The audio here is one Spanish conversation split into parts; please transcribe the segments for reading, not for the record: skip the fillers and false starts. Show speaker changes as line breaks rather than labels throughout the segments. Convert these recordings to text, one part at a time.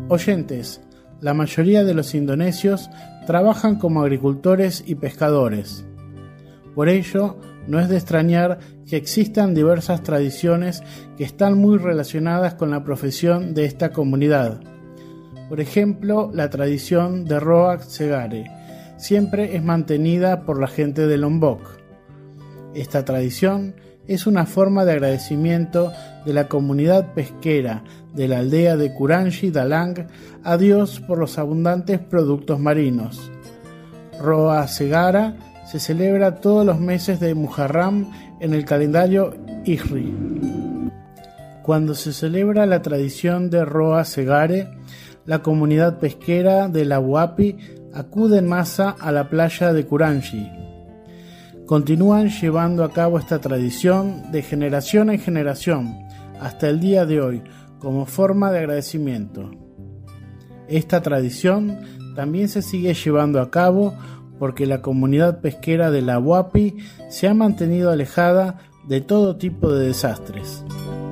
Oyentes, la mayoría de los indonesios trabajan como agricultores y pescadores. Por ello, no es de extrañar que existan diversas tradiciones que están muy relacionadas con la profesión de esta comunidad. Por ejemplo, la tradición de Roa Segare siempre es mantenida por la gente de Lombok. Esta tradición es una forma de agradecimiento de la comunidad pesquera de la aldea de Kuranji Dalang a Dios por los abundantes productos marinos. Roa Segara se celebra todos los meses de Muharram en el calendario Hijri. Cuando se celebra la tradición de Roa Segare, la comunidad pesquera de la Huapi acude en masa a la playa de Kuranji. Continúan llevando a cabo esta tradición de generación en generación hasta el día de hoy como forma de agradecimiento. Esta tradición también se sigue llevando a cabo porque la comunidad pesquera de la Huapi se ha mantenido alejada de todo tipo de desastres.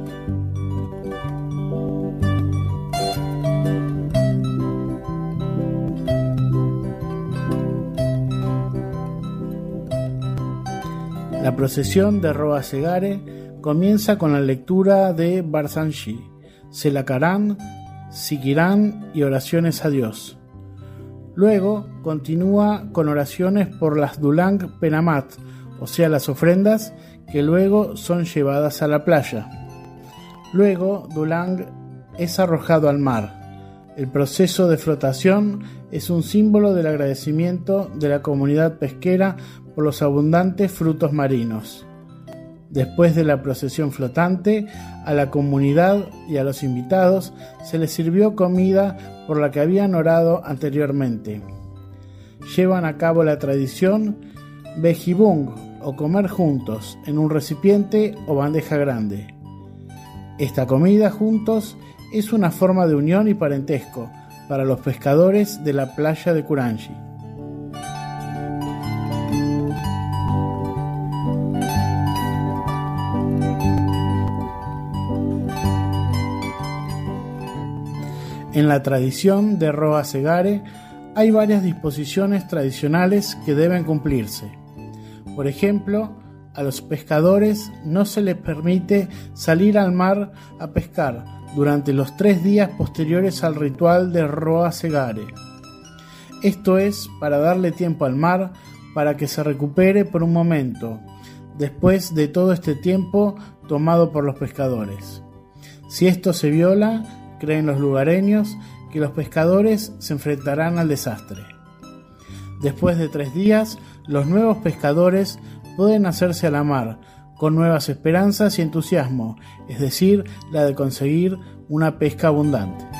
La procesión de Roa Segare comienza con la lectura de Barsanji, Selakarán, Sikirán y oraciones a Dios. Luego continúa con oraciones por las Dulang Penamat, o sea las ofrendas que luego son llevadas a la playa. Luego Dulang es arrojado al mar. El proceso de flotación es un símbolo del agradecimiento de la comunidad pesquera por los abundantes frutos marinos. Después de la procesión flotante, a la comunidad y a los invitados se les sirvió comida por la que habían orado anteriormente. Llevan a cabo la tradición Bejibung, o comer juntos, en un recipiente o bandeja grande. Esta comida juntos es una forma de unión y parentesco para los pescadores de la playa de Kuranji. En la tradición de Roa Segare hay varias disposiciones tradicionales que deben cumplirse. Por ejemplo, a los pescadores no se les permite salir al mar a pescar durante los 3 días posteriores al ritual de Roa Segare. Esto es para darle tiempo al mar para que se recupere por un momento, después de todo este tiempo tomado por los pescadores. Si esto se viola, creen los lugareños que los pescadores se enfrentarán al desastre. Después de 3 días, los nuevos pescadores pueden hacerse a la mar con nuevas esperanzas y entusiasmo, es decir, la de conseguir una pesca abundante.